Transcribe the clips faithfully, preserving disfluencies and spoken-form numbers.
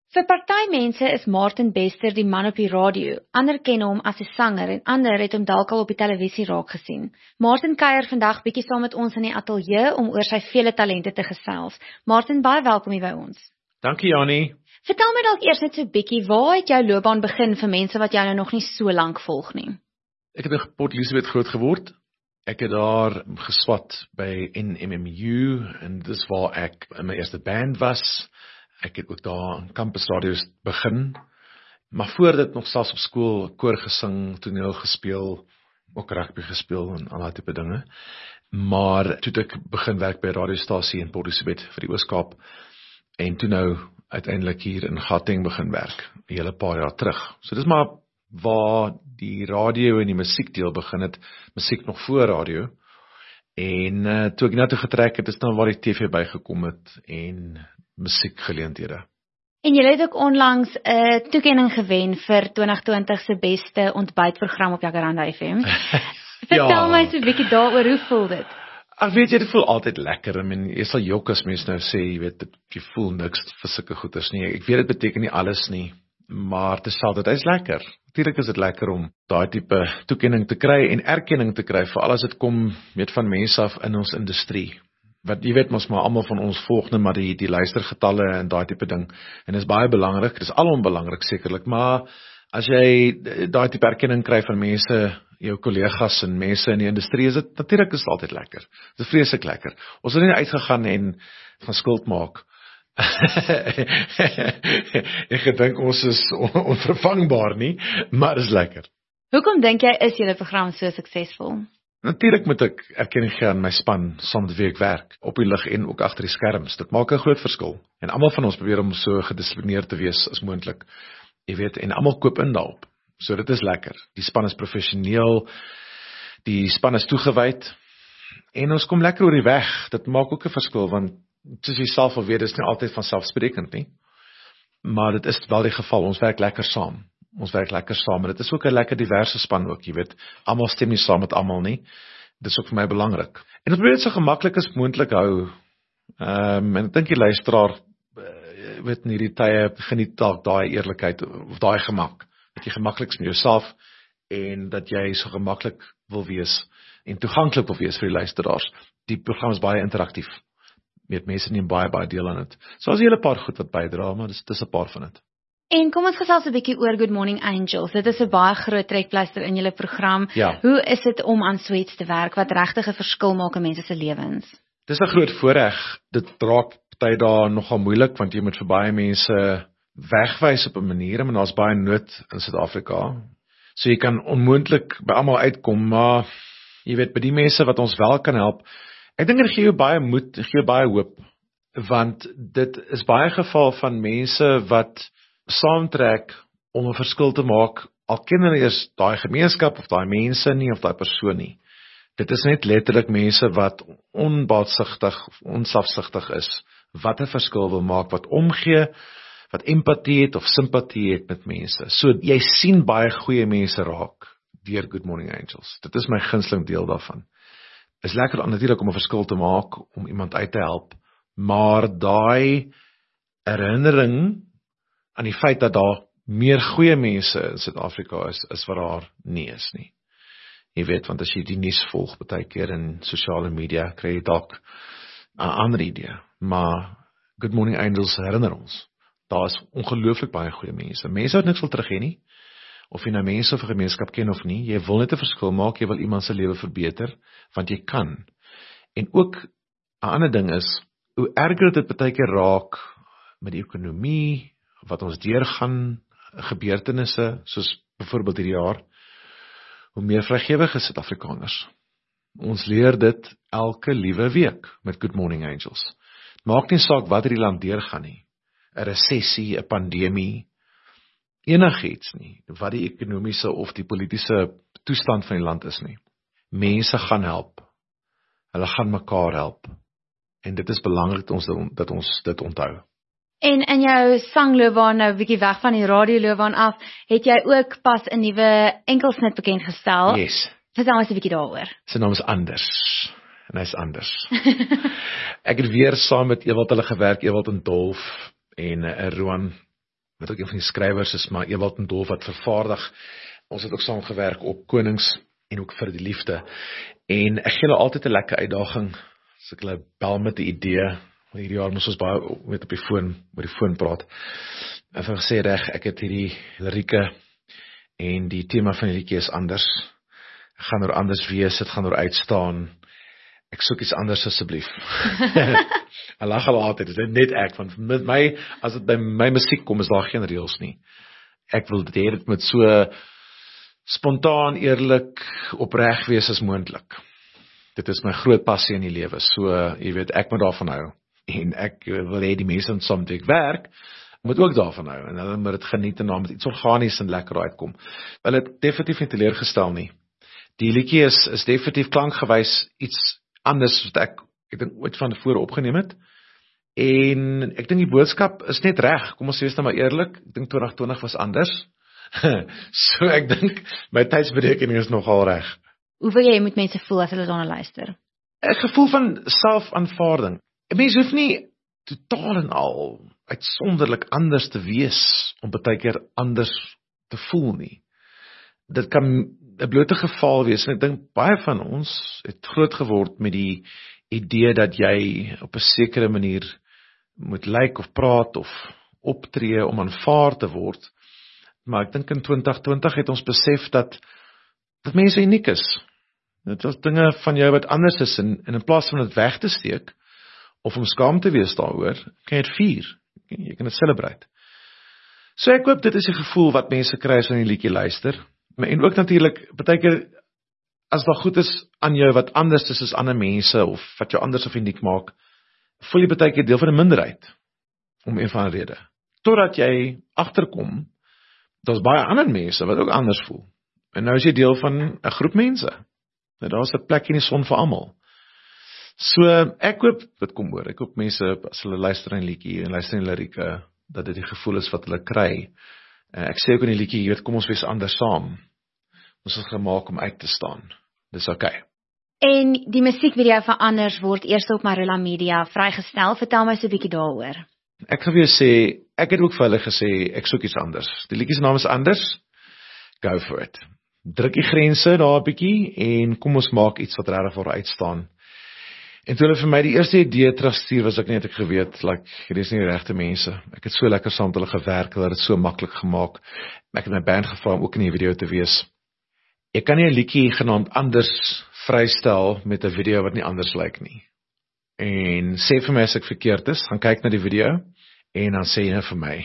Vir party mense is Martin Bester die man op die radio, ander ken hom as 'n sanger en ander het hom dalk al op die televisie raak gesien. Martin kuier vandag bietjie saam met ons in die ateljee om oor sy vele talente te gesels. Martin, baie welkom hier by ons. Dankie Janie. Vertel my dalk eers net so bietjie, waar het jou loopbaan begin vir mense wat jou nou nog nie so lank volg nie? Ek het in Port Elizabeth groot geword. Ek het daar geswat by N M M U en dis waar ek in my eerste band was. Ek het ook daar in campus radio's begin, maar voor dit nog selfs op skool koor gesing, toneel gespeel, ook rugby gespeel en al daai tipe dinge. Maar toe het ek begin werk by 'n radiostasie in Port Elizabeth vir die Oos-Kaap en toe nou uiteindelik hier in Gauteng begin werk, 'n hele paar jaar terug. So dis maar waar die radio en die musiekdeel begin het, musiek nog voor radio. En uh, toe ek na toe getrek het, is dan waar die T V bygekom het en musiekgeleenthede. En jy het ook onlangs 'n uh, toekenning gewen vir twintig twintig se beste ontbytprogram op Jacaranda F M. Vertel ja. my so 'n bietjie daaroor, hoe voel dit? Ag weet jy, dit voel altyd lekker. I mean, jy sal jok as mense nou sê, jy weet, jy voel niks vir sulke goeders nie. Ek weet dit beteken nie alles nie, maar dit is altyd is lekker. Natuurlik is dit lekker om daai tipe toekenning te kry en erkenning te kry, veral as dit kom weet van mense af in ons industrie. Wat jy weet mos maar almal van ons volg net maar die die luistergetalle en daai tipe ding. En dit is baie belangrik, dit is alom belangrik sekerlik, maar as jy daai tipe erkenning kry van mense, jou kollegas en mense in die industrie, is dit natuurlik is dit altyd lekker. Dit is vreeslik lekker. Ons het nie uitgegaan en van skuld maak. Ek gedink ons is on, onvervangbaar nie, maar is lekker. Hoekom dink jy is julle program so suksesvol? Natuurlik moet ek erkenning gee aan my span saam met wie ek werk, op die lig en ook agter die skerms. Dit maak 'n groot verskil. En almal van ons probeer om so gedissiplineerd te wees as moontlik. Jy weet, en almal koop in daarop. So dit is lekker. Die span is professioneel, die span is toegewyd en ons kom lekker oor die weg. Dit maak ook 'n verskil want soos jy self al weet, dis nie altyd van selfsprekend nie. Maar dit is wel die geval. Ons werk lekker saam. Ons werk lekker saam, maar dit is ook 'n lekker diverse span ook, jy weet. Almal stem nie saam met almal nie. Dit is ook vir my belangrik. En ons probeer dit so gemaklik as moontlik hou. Ehm um, en ek dink die luisteraar uh, weet in hierdie tye geniet dalk daai eerlikheid of daai gemak. Dat jy gemaklik is met jouself en dat jy so gemaklik wil wees en toeganklik wil wees vir die luisteraars. Die program is baie interaktief. Met mense neem baie baie deel aan dit. So as 'n hele paar goed wat bydra, maar dis dis 'n paar van dit. En kom ons gesels 'n bietjie oor Good Morning Angels. Dit is 'n baie groot trekpleister in julle program. Ja. Hoe is dit om aan so iets te werk wat regtig 'n verskil maak in mense se lewens? Dis 'n groot voorreg. Dit raak baie dae nogal moeilik want jy moet vir baie mense wegwys op 'n manier, maar daar's baie nood in Suid-Afrika. So jy kan onmoontlik by almal uitkom, maar jy weet by die mense wat ons wel kan help. Ek dink dit gee jou baie moed, gee jou baie hoop, want dit is baie geval van mense wat saamtrek om 'n verskil te maak, al ken hulle eers daai gemeenskap of daai mense nie of daai persoon nie. Dit is net letterlik mense wat onbaatsigtig of onsafsigtig is, wat 'n verskil wil maak, wat omgee, wat empatie het of simpatie het met mense. So jy sien baie goeie mense raak deur Good Morning Angels. Dit is my gunsteling deel daarvan. Is lekker natuurlik om 'n verskil te maak, om iemand uit te help, maar daai herinnering aan die feit dat daar meer goeie mense in Suid-Afrika is, is wat daar nie is nie. Jy weet, want as jy die nuus volg baie keer in sosiale media, kry jy dalk 'n ander idee. Maar Good Morning Angels herinner ons, daar is ongelooflik baie goeie mense. Mense wat niks wil terug hê nie, of jy nou mense of 'n gemeenskap ken of nie, jy wil net 'n verskil maak, jy wil iemand se lewe verbeter, want jy kan. En ook 'n ander ding is, hoe erger dit baie keer raak met die ekonomie, wat ons deurgaan, gebeurtenisse, soos byvoorbeeld hierdie jaar, hoe meer vrygewig is Suid-Afrikaners. Ons leer dit elke liewe week met Good Morning Angels. Maak nie saak wat hierdie land deurgaan nie. 'n Resessie, 'n pandemie, enigiets nie, wat die ekonomiese of die politiese toestand van die land is nie. Mense gaan help. Hulle gaan mekaar help. En dit is belangrik dat ons, dat ons dit onthou. En in jou sangloopbaan, nou 'n bietjie weg van die radioloopbaan af, het jy ook pas 'n nuwe enkelsnit bekend gestel. Yes. Vertel ons 'n bietjie daaroor. Sy naam is Anders. En hy's anders. Ek het weer saam met Ewald hulle gewerk, Ewald en Dolf en uh, Roan wat ook een van die skrywers is, maar Ewald en Dolf wat vervaardig. Ons het ook saam gewerk op Konings en ook vir die liefde. En ek gee hulle altyd 'n lekker uitdaging, as ek hulle bel met 'n idee. Hierdie jaar moes ons baie met op die foon, met die foon praat. En vir gesê reg, ek het hierdie lirieke en die tema van die liedjie is anders. Ek gaan oor anders wees, dit gaan oor uitstaan. Ek soek iets anders asseblief. Ek lag al altyd, dit is net ek, want met my, as dit by my musiek kom, is daar geen reëls nie. Ek wil dit hê dit moet so spontaan, eerlik, opreg wees as moontlik. Dit is my groot passie in die lewe, so, jy weet, ek moet daarvan hou. En ek wil hê die mense wat saam met ek werk, moet ook daarvan hou, en hulle moet dit geniet en dan met iets organies en lekker uitkom. Wel, het definitief nie teleurgestel nie. Die liedjie is, is definitief klankgewys iets anders wat ek, ek dink ooit van tevore opgeneem het, en ek dink die boodskap is net reg, kom ons wees nou maar eerlik, ek dink twintig twintig was anders, so ek dink, my tydsberekening is nogal reg. Hoe wil jy moet mense voel as hulle daarna luister? 'n Gevoel van selfaanvaarding. 'n Mens hoef nie totaal en al uitsonderlik anders te wees, om baie keer anders te voel nie. Dit kan 'n blote geval wees, en ek dink baie van ons het groot geword met die idee dat jy op 'n sekere manier moet lyk of praat of optree om aanvaar te word, maar ek dink in twintig twintig het ons besef dat, dat mense uniek is. Dit was dinge van jou wat anders is, en, en in plaas van dit weg te steek, of om skaam te wees daaroor, kan jy dit vier, jy kan dit celebrate. So ek hoop dit is die gevoel wat mense kry as hulle die liedjie luister, en ook natuurlik, baie keer, as daar goed is aan jou wat anders is as ander mense, of wat jou anders of uniek maak, voel jy baie keer deel van 'n minderheid, om een van die rede. Totdat jy agterkom, daar's baie ander mense wat ook anders voel, en nou is jy deel van 'n groep mense, nou daar is 'n plek in die son vir almal. So, ek hoop, dit kom oor, ek hoop mense, as hulle luister in die liedjie, en luister in die lirieke, dat dit die gevoel is wat hulle kry. Ek sê ook in die liedjie, jy weet, kom ons wees anders saam. Ons is gemaak om uit te staan. Dis okay. En die musiekvideo van Anders word eers op Marula Media vrygestel. Vertel my so 'n bietjie daaroor. Ek gaan vir jou sê, ek het ook vir hulle gesê, ek soek iets anders. Die liedjie se naam is Anders. Go for it. Druk die grense daar 'n bietjie, en kom ons maak iets wat regtig voor uitstaan. En toe hulle vir my die eerste idee terugstuur, was ek net ek geweet, like, hierdie is nie die regte mense. Ek het so lekker saam met hulle gewerk, hulle het dit so maklik gemaak. Ek het my band gevra om ook in die video te wees. Ek kan nie 'n liedjie genaamd Anders vrystel met 'n video wat nie anders lyk nie. En sê vir my as ek verkeerd is, gaan kyk na die video, en dan sê jy vir my,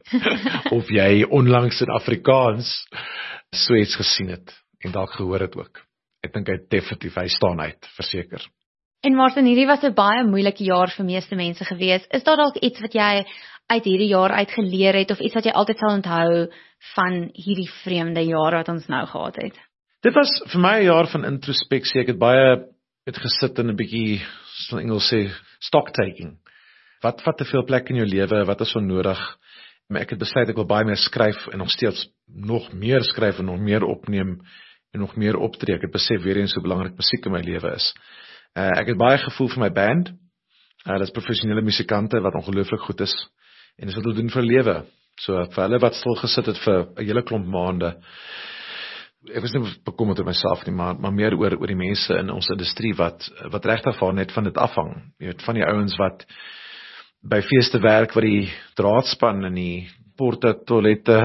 of jy onlangs in Afrikaans so iets gesien het, en dalk gehoor het ook. Ek dink hy definitief, hy staan uit, verseker. En Martin, hierdie was 'n baie moeilike jaar vir meeste mense gewees. Is daar dalk iets wat jy uit hierdie jaar uit geleer het, of iets wat jy altyd sal onthou van hierdie vreemde jaar wat ons nou gehad het? Dit was vir my 'n jaar van introspeksie. Ek het baie het gesit en 'n bietjie, soos in Engels sê, stock taking. Wat vat te veel plek in jou lewe, wat is so nodig? Maar ek het besluit ek wil baie meer skryf, en nog steeds nog meer skryf, en nog meer opneem, en nog meer optree. Ek het besef weer eens hoe belangrik musiek in my lewe is. Uh, ek het baie gevoel vir my band. Uh, dit is professionele musikante wat ongelooflik goed is, en dis wat hulle doen vir lewe. So vir hulle wat stil gesit het vir 'n hele klomp maande, ek was nie bekommerd oor myself nie, maar, maar meer oor, oor die mense in ons industrie wat, wat regtig van net van dit afhang. Jy weet, van die ouens wat by feeste werk, wat die draadspan en die porte, toilette,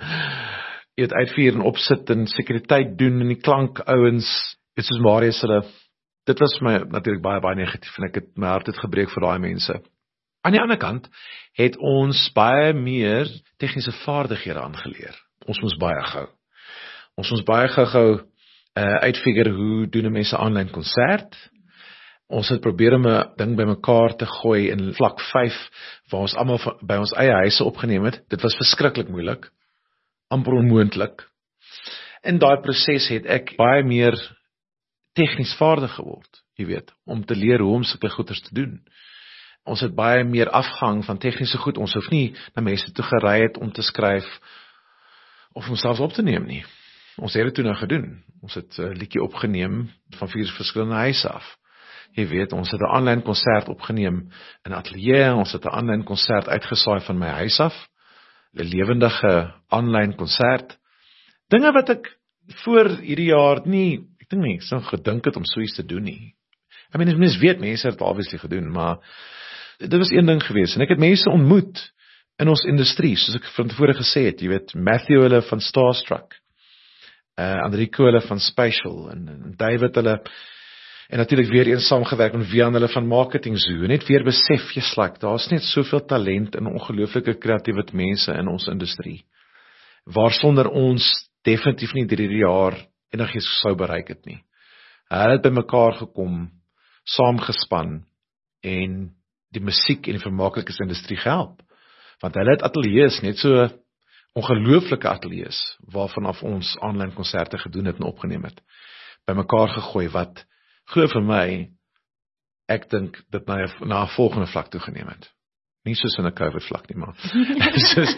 jy weet, uitvier en opsit en sekuriteit doen, en die klank ouens, dit soos Marius hulle. Dit was vir my natuurlik baie, baie negatief, en ek het my hart het gebreek vir daai mense. Aan die ander kant, het ons baie meer tegniese vaardighede aangeleer. Ons moes baie gou. Ons moes baie gou-gou uh, uitfigure hoe doen 'n mense aanlyn konsert. Ons het probeer om 'n ding by mekaar te gooi in vlak vyf, waar ons almal by ons eie huise opgeneem het. Dit was verskriklik moeilik, amper onmoontlik. In daai proses het ek baie meer tegnies vaardig geword, jy weet, om te leer hoe om sulke goeders te doen. Ons het baie meer afhang van tegniese goed, ons hoef nie na mense toe gery het om te skryf, of om selfs op te neem nie. Ons het dit toe nou gedoen. Ons het 'n liedjie opgeneem van vier verskillende huise af. Jy weet, ons het 'n aanlyn konsert opgeneem in 'n ateljee, ons het 'n aanlyn konsert uitgesaai van my huis af. 'n lewendige aanlyn konsert. Dinge wat ek voor hierdie jaar nie, ek dink nie, ek sou gedink het om so iets te doen nie. I mean, mens weet, mense het het obviously gedoen, maar dit was een ding gewees, en ek het mense ontmoet in ons industrie, soos ek van tevore gesê het, jy weet, Matthew hulle van Starstruck, uh, Enrico hulle van Spatial, en, en David hulle, en natuurlijk weer eens saamgewerk met Vian hulle van Marketing Zoo, en net weer besef, jy's like, daar is net soveel talent en ongelooflike kreatieve mense in ons industrie, waarsonder ons definitief nie drie jaar enigiets sou bereik het nie. Hulle het by mekaar gekom, saamgespan, en die musiek en die vermaaklikheidsindustrie gehelp. Want hulle het ateljees, net so ongelooflike ateljees, waarvan af ons aanlyn konserte gedoen het en opgeneem het, by mekaar gegooi, wat, glo vir my, ek dink dit na 'n na 'n volgende vlak toegeneem het. Nie soos in 'n COVID vlak nie, maar soos,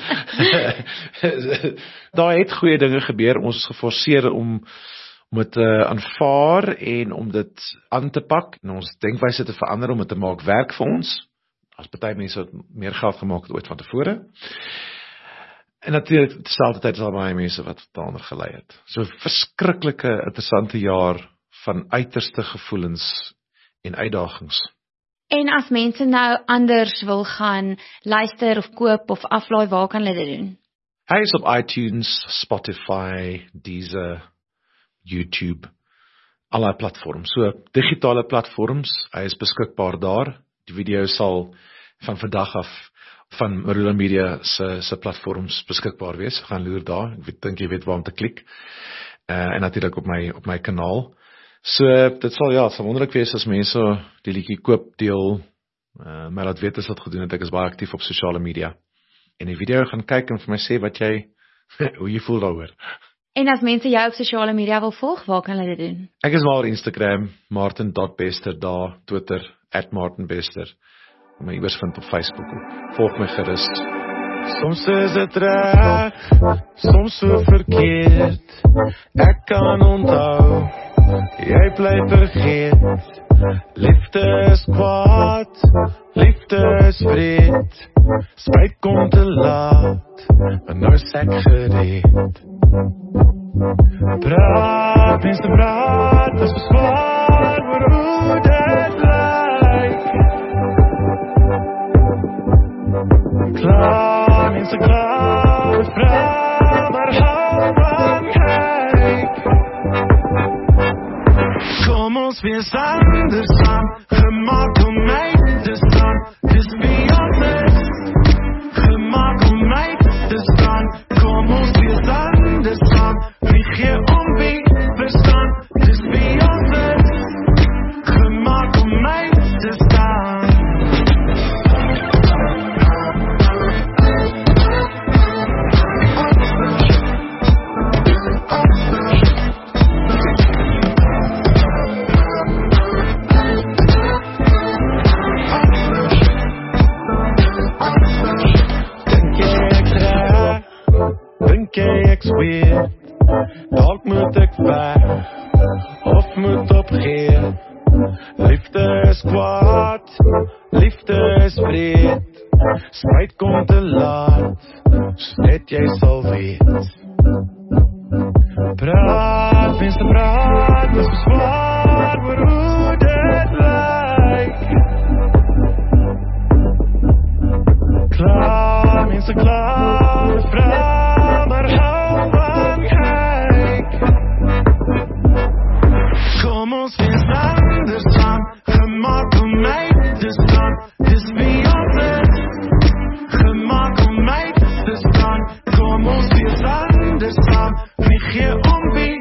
daar het goeie dinge gebeur, ons is geforseer om om dit uh, aanvaar en om dit aan te pak, en ons denkwyse te verander, om dit te maak werk vir ons, as party mense wat meer geld gemaak het ooit van tevore, en natuurlijk, terselfde tyd is al baie mense wat daaronder gelei het. So verskriklike, interessante jaar, van uiterste gevoelens en uitdagings. En as mense nou anders wil gaan luister of koop of aflaai, waar kan hulle dit doen? Hy is op iTunes, Spotify, Deezer, YouTube, allerlei platforms. So digitale platforms, hy is beskikbaar daar. Die video sal van vandag af van Marula Media se se platforms beskikbaar wees. Gaan loer daar. Ek dink jy weet waar om te klik. Uh, en natuurlik op my op my kanaal. So dit sal ja, sal wonderlik wees as mense die liedjie koop, deel, uh, maar laat weet as dit gedoen het. Ek is baie aktief op sosiale media. En die video gaan kyk en vir my sê wat jy hoe jy voel daaroor. En as mense jou op sosiale media wil volg, waar kan hulle dit doen? Ek is maar op Instagram, martin dot bester daar, Twitter at martinbester. En my iewers vind op Facebook ook. Volg my gerus. Soms is het reg, soms so verkeerd. Ek kan onthou, jy bly vergeet. Liefde is kwaad, liefde is vreed. Spyt kom te laat, en nou is ek gereed. Praat, mense praat, is beswaar oor hoe dit lyk. Klaar, mense klaar, vra, maar hou van kyk. Kom ons wees anders aan, gemaak om my te staan, dis wie ons is. Gemaak om my te staan, kom ons wees anders aan, wie gee om wie bestaan, dis wie ons is. Gemaak om my te staan. Dink jy ek's weird, dalk moet ek weg, of moet opgee. Liefde is kwaad, liefde is vreed, spyt kom te laat, soos net jy sal weet. Praat, mense praat, is beswaar oor hoe dit lyk. Klaar, mense klaar, vra, maar hou van kyk. Kom ons wees anders aan, gemaak om my te staan, dis wie ons is. Gemaak om my te staan, kom ons wees anders aan, wie gee om wie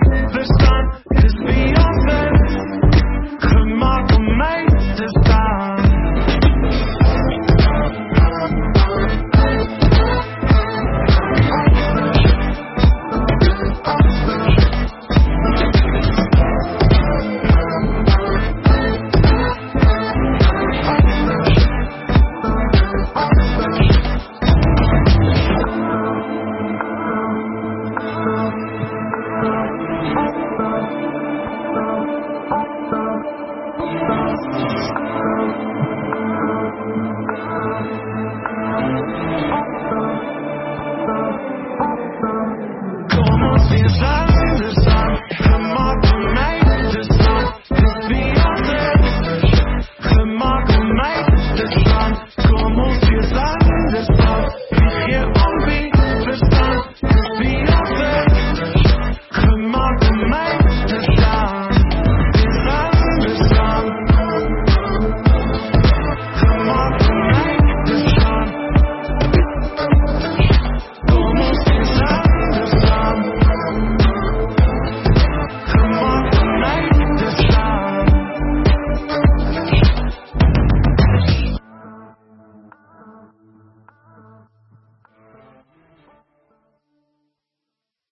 wees anders.